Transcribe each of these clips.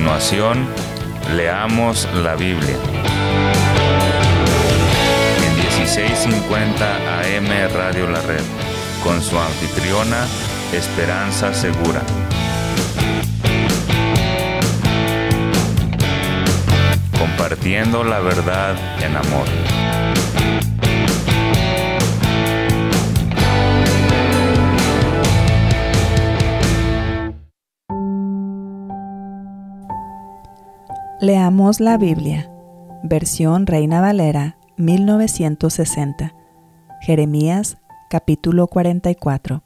continuación, leamos la Biblia. En 1650 AM Radio La Red, con su anfitriona, Esperanza Segura. Compartiendo la verdad en amor. Leamos la Biblia, versión Reina Valera, 1960, Jeremías, capítulo 44.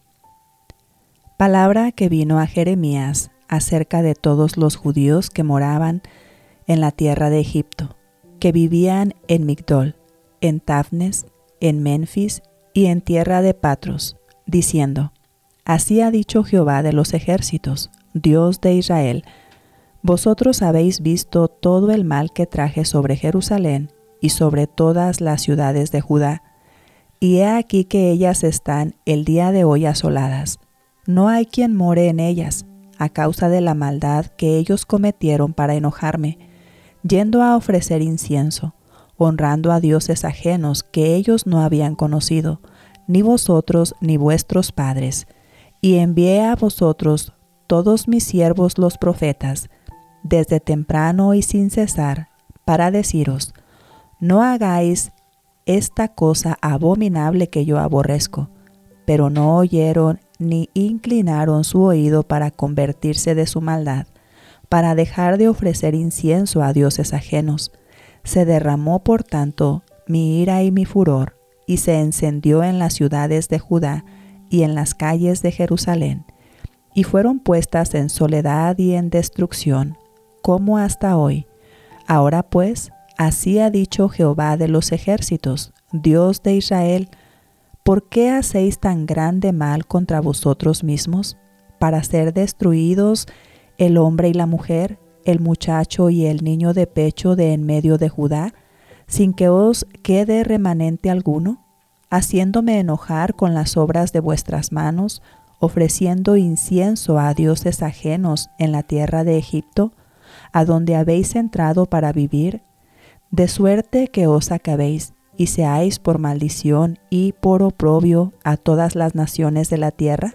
Palabra que vino a Jeremías acerca de todos los judíos que moraban en la tierra de Egipto, que vivían en Migdol, en Tafnes, en Menfis y en tierra de Patros, diciendo: Así ha dicho Jehová de los ejércitos, Dios de Israel: Vosotros habéis visto todo el mal que traje sobre Jerusalén y sobre todas las ciudades de Judá, y he aquí que ellas están el día de hoy asoladas. No hay quien more en ellas, a causa de la maldad que ellos cometieron para enojarme, yendo a ofrecer incienso, honrando a dioses ajenos que ellos no habían conocido, ni vosotros ni vuestros padres. Y envié a vosotros todos mis siervos los profetas, desde temprano y sin cesar, para deciros: no hagáis esta cosa abominable que yo aborrezco. Pero no oyeron ni inclinaron su oído para convertirse de su maldad, para dejar de ofrecer incienso a dioses ajenos. Se derramó por tanto mi ira y mi furor, y se encendió en las ciudades de Judá y en las calles de Jerusalén, y fueron puestas en soledad y en destrucción, como hasta hoy. Ahora pues, así ha dicho Jehová de los ejércitos, Dios de Israel: ¿por qué hacéis tan grande mal contra vosotros mismos, para ser destruidos el hombre y la mujer, el muchacho y el niño de pecho de en medio de Judá, sin que os quede remanente alguno, haciéndome enojar con las obras de vuestras manos, ofreciendo incienso a dioses ajenos en la tierra de Egipto, a donde habéis entrado para vivir, de suerte que os acabéis y seáis por maldición y por oprobio a todas las naciones de la tierra?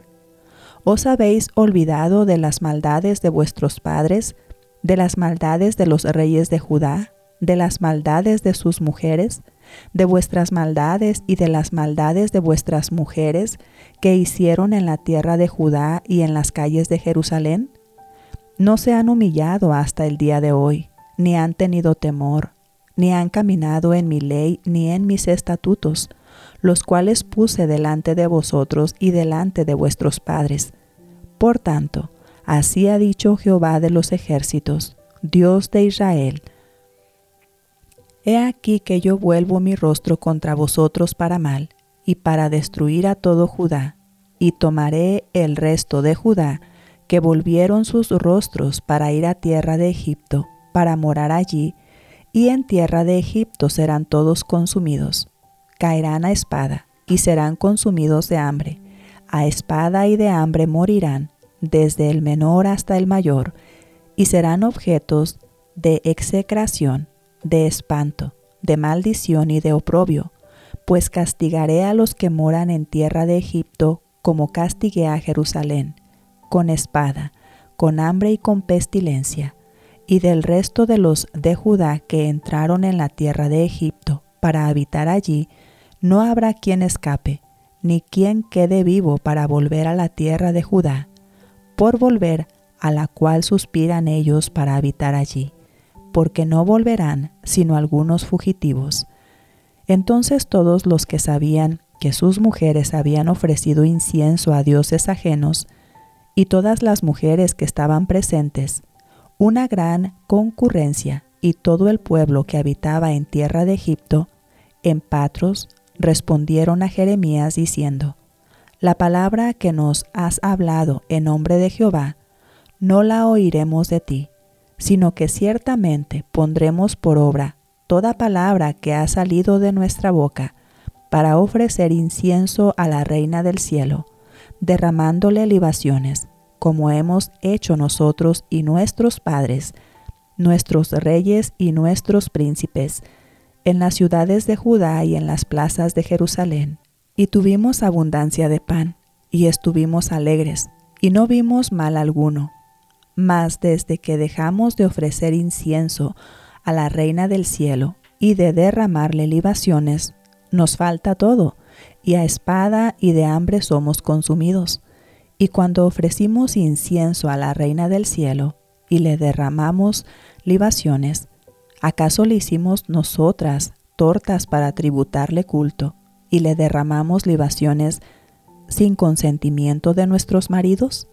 ¿Os habéis olvidado de las maldades de vuestros padres, de las maldades de los reyes de Judá, de las maldades de sus mujeres, de vuestras maldades y de las maldades de vuestras mujeres que hicieron en la tierra de Judá y en las calles de Jerusalén? No se han humillado hasta el día de hoy, ni han tenido temor, ni han caminado en mi ley ni en mis estatutos, los cuales puse delante de vosotros y delante de vuestros padres. Por tanto, así ha dicho Jehová de los ejércitos, Dios de Israel: He aquí que yo vuelvo mi rostro contra vosotros para mal, y para destruir a todo Judá, y tomaré el resto de Judá, que volvieron sus rostros para ir a tierra de Egipto, para morar allí, y en tierra de Egipto serán todos consumidos. Caerán a espada, y serán consumidos de hambre. A espada y de hambre morirán, desde el menor hasta el mayor, y serán objetos de execración, de espanto, de maldición y de oprobio, pues castigaré a los que moran en tierra de Egipto como castigué a Jerusalén, con espada, con hambre y con pestilencia. Y del resto de los de Judá que entraron en la tierra de Egipto para habitar allí, no habrá quien escape, ni quien quede vivo para volver a la tierra de Judá, por volver a la cual suspiran ellos para habitar allí, porque no volverán sino algunos fugitivos. Entonces todos los que sabían que sus mujeres habían ofrecido incienso a dioses ajenos, y todas las mujeres que estaban presentes, una gran concurrencia y todo el pueblo que habitaba en tierra de Egipto, en Patros, respondieron a Jeremías diciendo: La palabra que nos has hablado en nombre de Jehová, no la oiremos de ti, sino que ciertamente pondremos por obra toda palabra que ha salido de nuestra boca, para ofrecer incienso a la Reina del cielo, derramándole libaciones, como hemos hecho nosotros y nuestros padres, nuestros reyes y nuestros príncipes, en las ciudades de Judá y en las plazas de Jerusalén. Y tuvimos abundancia de pan, y estuvimos alegres, y no vimos mal alguno. Mas desde que dejamos de ofrecer incienso a la Reina del cielo y de derramarle libaciones, nos falta todo, y a espada y de hambre somos consumidos. Y cuando ofrecimos incienso a la Reina del cielo y le derramamos libaciones, ¿acaso le hicimos nosotras tortas para tributarle culto y le derramamos libaciones sin consentimiento de nuestros maridos?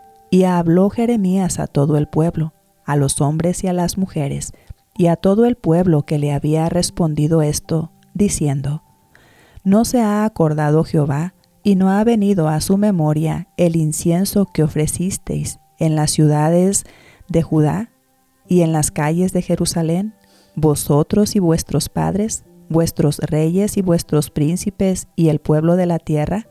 Y habló Jeremías a todo el pueblo, a los hombres y a las mujeres, y a todo el pueblo que le había respondido esto, diciendo: ¿No se ha acordado Jehová, y no ha venido a su memoria el incienso que ofrecisteis en las ciudades de Judá y en las calles de Jerusalén, vosotros y vuestros padres, vuestros reyes y vuestros príncipes y el pueblo de la tierra?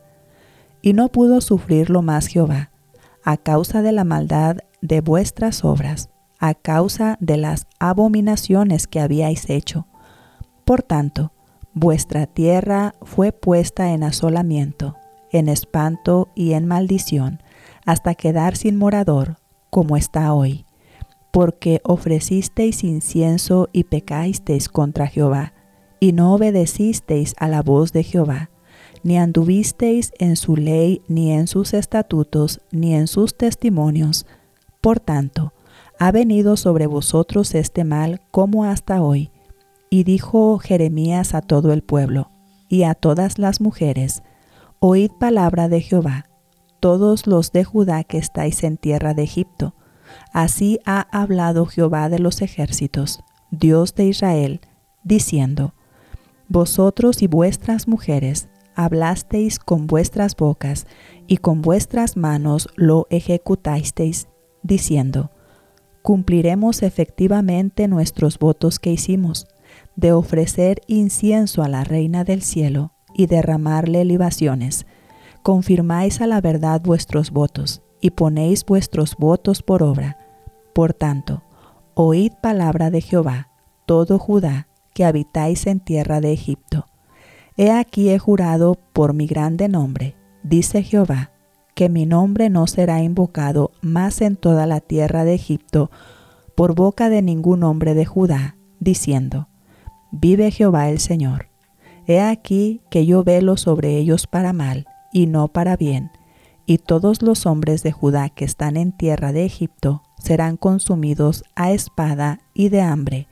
Y no pudo sufrirlo más Jehová, a causa de la maldad de vuestras obras, a causa de las abominaciones que habíais hecho. Por tanto, vuestra tierra fue puesta en asolamiento, en espanto y en maldición, hasta quedar sin morador, como está hoy. Porque ofrecisteis incienso y pecasteis contra Jehová, y no obedecisteis a la voz de Jehová, ni anduvisteis en su ley, ni en sus estatutos, ni en sus testimonios. Por tanto, ha venido sobre vosotros este mal como hasta hoy. Y dijo Jeremías a todo el pueblo, y a todas las mujeres: Oíd palabra de Jehová, todos los de Judá que estáis en tierra de Egipto. Así ha hablado Jehová de los ejércitos, Dios de Israel, diciendo: Vosotros y vuestras mujeres hablasteis con vuestras bocas, y con vuestras manos lo ejecutasteis, diciendo: Cumpliremos efectivamente nuestros votos que hicimos, de ofrecer incienso a la Reina del cielo y derramarle libaciones. Confirmáis a la verdad vuestros votos, y ponéis vuestros votos por obra. Por tanto, oíd palabra de Jehová, todo Judá, que habitáis en tierra de Egipto. He aquí he jurado por mi grande nombre, dice Jehová, que mi nombre no será invocado más en toda la tierra de Egipto por boca de ningún hombre de Judá, diciendo: Vive Jehová el Señor. He aquí que yo velo sobre ellos para mal, y no para bien, y todos los hombres de Judá que están en tierra de Egipto serán consumidos a espada y de hambre,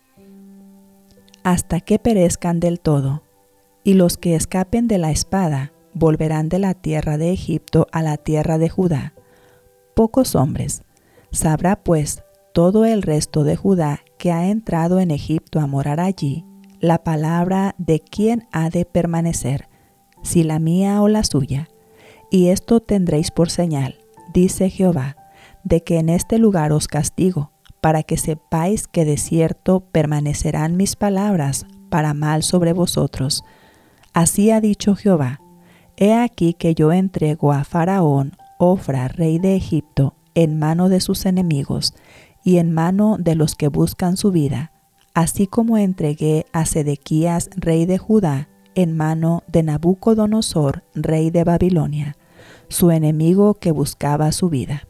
hasta que perezcan del todo. Y los que escapen de la espada volverán de la tierra de Egipto a la tierra de Judá, pocos hombres. Sabrá pues todo el resto de Judá que ha entrado en Egipto a morar allí, la palabra de quién ha de permanecer, si la mía o la suya. Y esto tendréis por señal, dice Jehová, de que en este lugar os castigo, para que sepáis que de cierto permanecerán mis palabras para mal sobre vosotros. Así ha dicho Jehová: He aquí que yo entrego a Faraón, Ofra, rey de Egipto, en mano de sus enemigos, y en mano de los que buscan su vida, así como entregué a Sedequías, rey de Judá, en mano de Nabucodonosor, rey de Babilonia, su enemigo que buscaba su vida.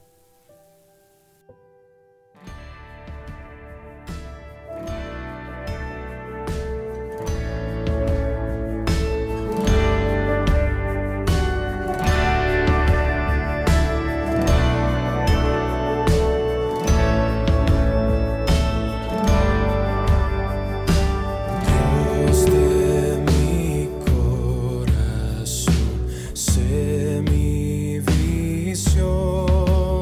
Sé mi visión.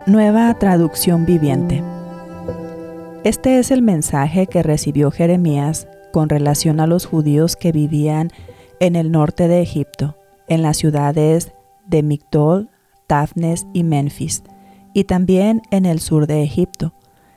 Nueva traducción viviente. Este es el mensaje que recibió Jeremías con relación a los judíos que vivían en el norte de Egipto, en las ciudades de Migdol, Tafnes y Menfis, y también en el sur de Egipto.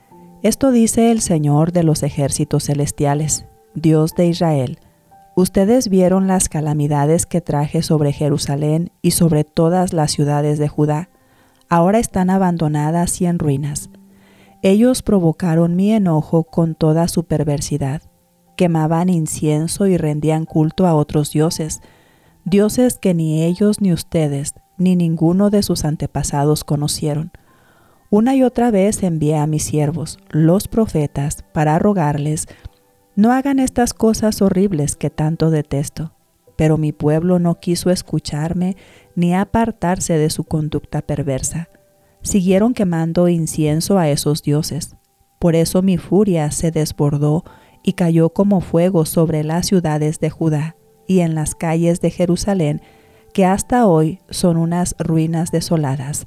Esto dice el Señor de los ejércitos celestiales, Dios de Israel: ustedes vieron las calamidades que traje sobre Jerusalén y sobre todas las ciudades de Judá. Ahora están abandonadas y en ruinas. Ellos provocaron mi enojo con toda su perversidad. Quemaban incienso y rendían culto a otros dioses, dioses que ni ellos ni ustedes, ni ninguno de sus antepasados conocieron. Una y otra vez envié a mis siervos, los profetas, para rogarles: no hagan estas cosas horribles que tanto detesto. Pero mi pueblo no quiso escucharme ni apartarse de su conducta perversa. Siguieron quemando incienso a esos dioses. Por eso mi furia se desbordó y cayó como fuego sobre las ciudades de Judá y en las calles de Jerusalén, que hasta hoy son unas ruinas desoladas.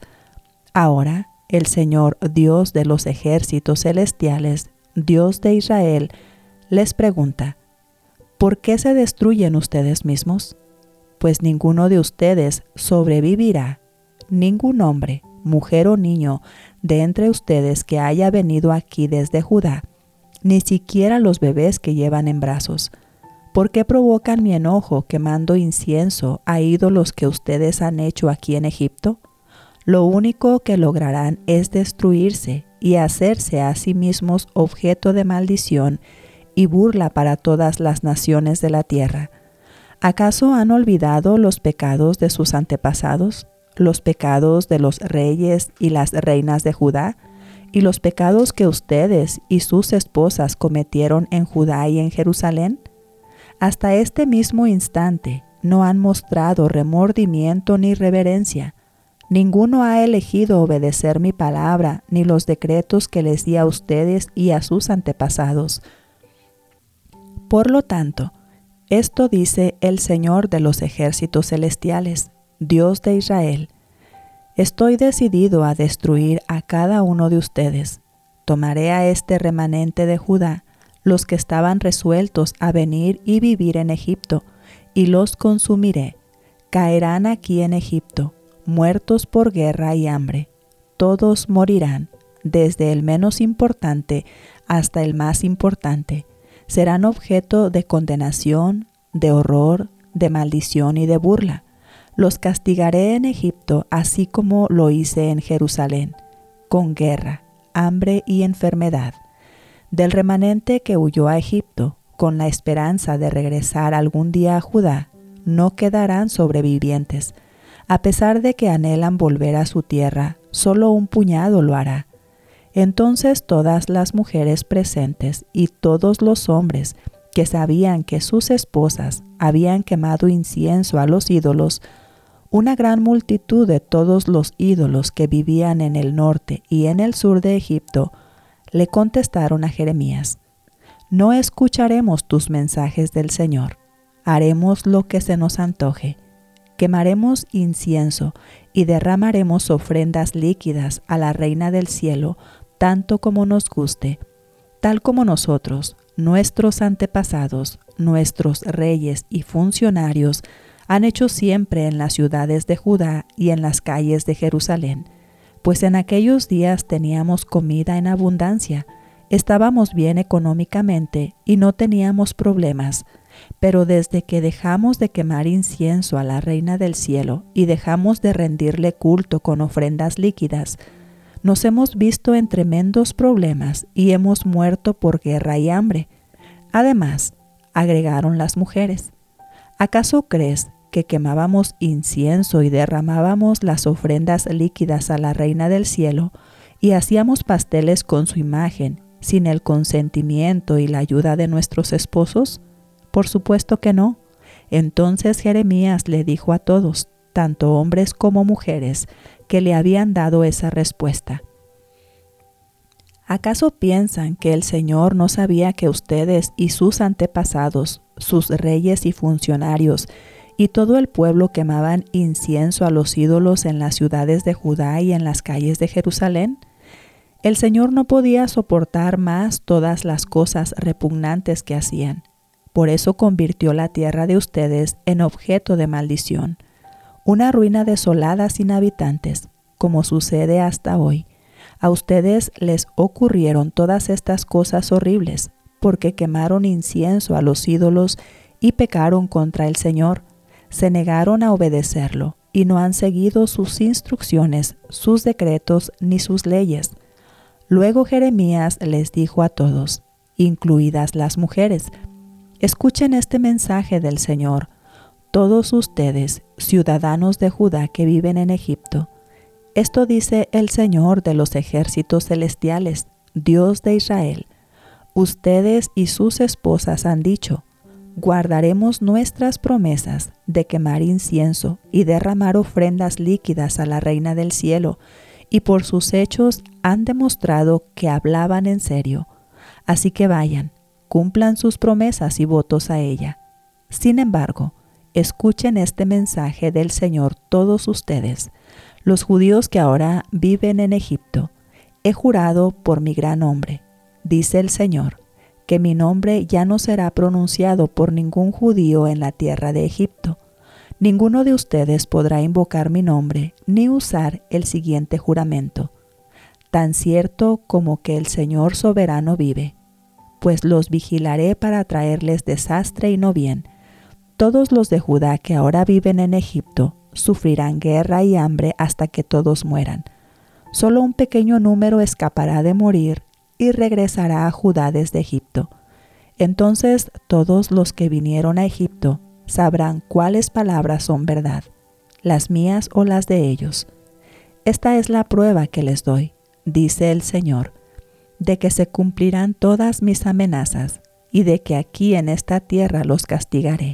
Ahora el Señor, Dios de los ejércitos celestiales, Dios de Israel, les pregunta: ¿por qué se destruyen ustedes mismos? Pues ninguno de ustedes sobrevivirá, ningún hombre, mujer o niño de entre ustedes que haya venido aquí desde Judá, ni siquiera los bebés que llevan en brazos. ¿Por qué provocan mi enojo quemando incienso a ídolos que ustedes han hecho aquí en Egipto? Lo único que lograrán es destruirse y hacerse a sí mismos objeto de maldición y burla para todas las naciones de la tierra. ¿Acaso han olvidado los pecados de sus antepasados, los pecados de los reyes y las reinas de Judá, y los pecados que ustedes y sus esposas cometieron en Judá y en Jerusalén? Hasta este mismo instante no han mostrado remordimiento ni reverencia. Ninguno ha elegido obedecer mi palabra ni los decretos que les di a ustedes y a sus antepasados. Por lo tanto, esto dice el Señor de los ejércitos celestiales, Dios de Israel: estoy decidido a destruir a cada uno de ustedes. Tomaré a este remanente de Judá, los que estaban resueltos a venir y vivir en Egipto, y los consumiré. Caerán aquí en Egipto, muertos por guerra y hambre. Todos morirán, desde el menos importante hasta el más importante. Serán objeto de condenación, de horror, de maldición y de burla. Los castigaré en Egipto así como lo hice en Jerusalén, con guerra, hambre y enfermedad. Del remanente que huyó a Egipto, con la esperanza de regresar algún día a Judá, no quedarán sobrevivientes. A pesar de que anhelan volver a su tierra, solo un puñado lo hará. Entonces todas las mujeres presentes y todos los hombres que sabían que sus esposas habían quemado incienso a los ídolos, una gran multitud de todos los ídolos que vivían en el norte y en el sur de Egipto, le contestaron a Jeremías: no escucharemos tus mensajes del Señor, haremos lo que se nos antoje. Quemaremos incienso y derramaremos ofrendas líquidas a la Reina del Cielo, tanto como nos guste, tal como nosotros, nuestros antepasados, nuestros reyes y funcionarios han hecho siempre en las ciudades de Judá y en las calles de Jerusalén, pues en aquellos días teníamos comida en abundancia, estábamos bien económicamente y no teníamos problemas. Pero desde que dejamos de quemar incienso a la Reina del Cielo y dejamos de rendirle culto con ofrendas líquidas, nos hemos visto en tremendos problemas y hemos muerto por guerra y hambre. Además, agregaron las mujeres: ¿acaso crees que quemábamos incienso y derramábamos las ofrendas líquidas a la Reina del Cielo y hacíamos pasteles con su imagen sin el consentimiento y la ayuda de nuestros esposos? Por supuesto que no. Entonces Jeremías le dijo a todos, tanto hombres como mujeres, que le habían dado esa respuesta: ¿acaso piensan que el Señor no sabía que ustedes y sus antepasados, sus reyes y funcionarios, y todo el pueblo quemaban incienso a los ídolos en las ciudades de Judá y en las calles de Jerusalén. El Señor no podía soportar más todas las cosas repugnantes que hacían. Por eso convirtió la tierra de ustedes en objeto de maldición, una ruina desolada sin habitantes, como sucede hasta hoy. A ustedes les ocurrieron todas estas cosas horribles, porque quemaron incienso a los ídolos y pecaron contra el Señor. Se negaron a obedecerlo y no han seguido sus instrucciones, sus decretos ni sus leyes. Luego Jeremías les dijo a todos, incluidas las mujeres: escuchen este mensaje del Señor, todos ustedes, ciudadanos de Judá que viven en Egipto. Esto dice el Señor de los ejércitos celestiales, Dios de Israel. Ustedes y sus esposas han dicho: guardaremos nuestras promesas de quemar incienso y derramar ofrendas líquidas a la Reina del Cielo, y por sus hechos han demostrado que hablaban en serio. Así que vayan, cumplan sus promesas y votos a ella. Sin embargo, escuchen este mensaje del Señor todos ustedes, los judíos que ahora viven en Egipto. He jurado por mi gran nombre, dice el Señor, que mi nombre ya no será pronunciado por ningún judío en la tierra de Egipto. Ninguno de ustedes podrá invocar mi nombre ni usar el siguiente juramento: tan cierto como que el Señor soberano vive, pues los vigilaré para traerles desastre y no bien. Todos los de Judá que ahora viven en Egipto sufrirán guerra y hambre hasta que todos mueran. Solo un pequeño número escapará de morir y regresará a Judá desde Egipto. Entonces todos los que vinieron a Egipto sabrán cuáles palabras son verdad, las mías o las de ellos. Esta es la prueba que les doy, dice el Señor, de que se cumplirán todas mis amenazas y de que aquí en esta tierra los castigaré.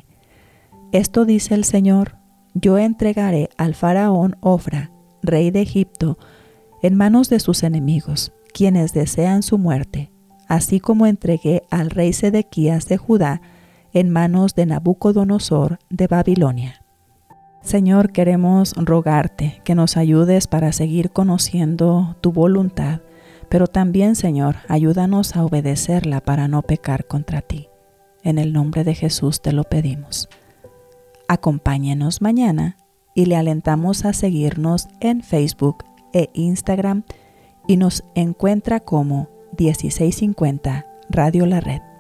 Esto dice el Señor: yo entregaré al faraón Ofra, rey de Egipto, en manos de sus enemigos, quienes desean su muerte, así como entregué al rey Sedequías de Judá en manos de Nabucodonosor de Babilonia. Señor, queremos rogarte que nos ayudes para seguir conociendo tu voluntad, pero también, Señor, ayúdanos a obedecerla para no pecar contra ti. En el nombre de Jesús te lo pedimos. Acompáñenos mañana y le alentamos a seguirnos en Facebook e Instagram y nos encuentra como 1650 Radio La Red.